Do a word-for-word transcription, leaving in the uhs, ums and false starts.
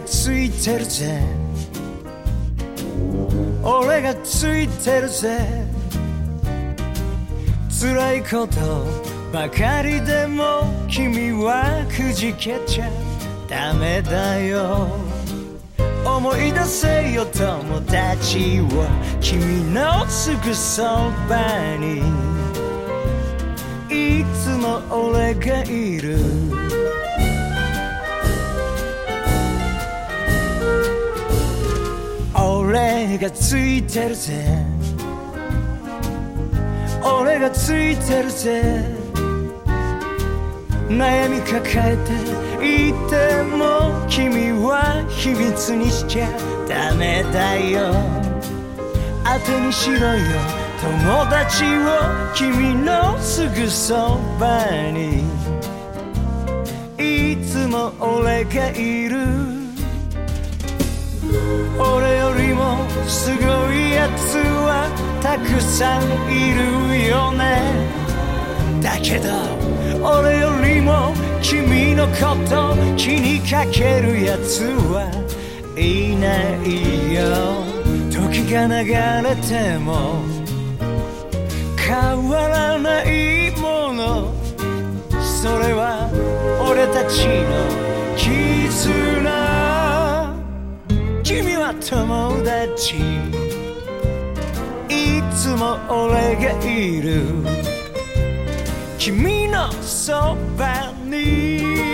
ついてるぜ俺がついてるぜ辛いことばかりでも君はくじけちゃダメだよ思い出せよ友達を君のすぐそばにいつも俺がいる俺がついてるぜ俺がついてるぜ悩み抱えていても君は秘密にしちゃダメだよ当てにしろよ友達を君のすぐそばにいつも俺がいる俺よりもすごいやつはたくさんいるよねだけど俺よりも君のこと気にかけるやつはいないよ時が流れても変わらないものそれは俺たちの絆君は友達いつも俺がいる君のそばに